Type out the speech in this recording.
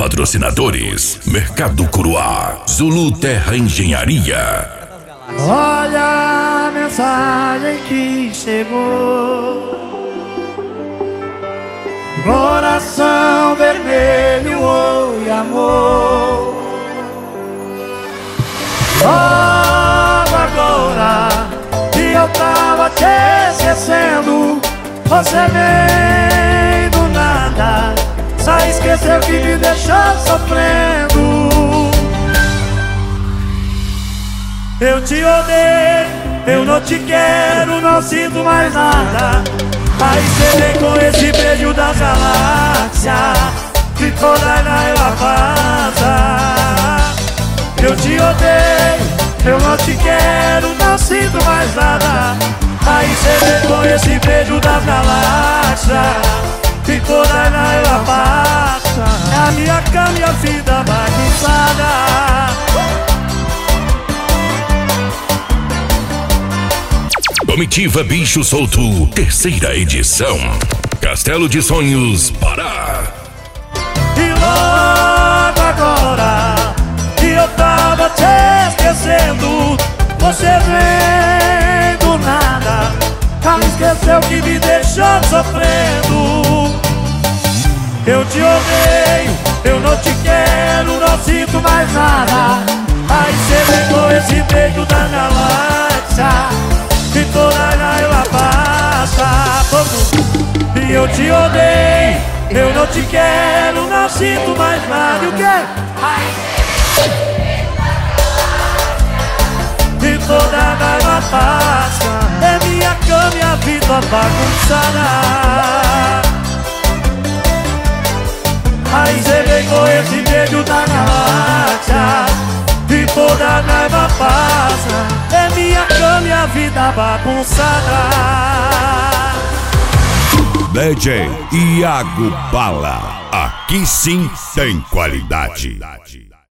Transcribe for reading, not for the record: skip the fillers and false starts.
Patrocinadores: Mercado Curuá, Zulu Terra Engenharia. Olha a mensagem que chegou. Coração vermelho, oi amor. Logo agora que eu tava te esquecendo, você vem do nada, só esqueceu que me deixou sofrendo. Eu te odeio, eu não te quero, não sinto mais nada. Aí cê vem com esse beijo da galáxia, que toda ela passa. Eu te odeio, eu não te quero, não sinto mais nada. Aí cê vem com esse beijo da galáxia, que toda ela passa. É a minha cama e a vida bagunçada. Comitiva Bicho Solto, terceira edição. Castelo de Sonhos, Pará. E logo agora que eu tava te esquecendo, você vem do nada, já me esqueceu que me deixou sofrendo. Eu te odeio, eu não te quero, não sinto mais nada. Aí cê vem com esse beijo da galáxia, que toda ela passa. E eu te odeio, eu não te quero, não sinto mais nada. E o quê? E toda ela passa. É minha cama e a vida bagunçada. Aí cê vem com esse beijo da galáxia, e toda a raiva passa. É minha cama e a vida bagunçada. DJ Iago Bala, aqui sim tem qualidade.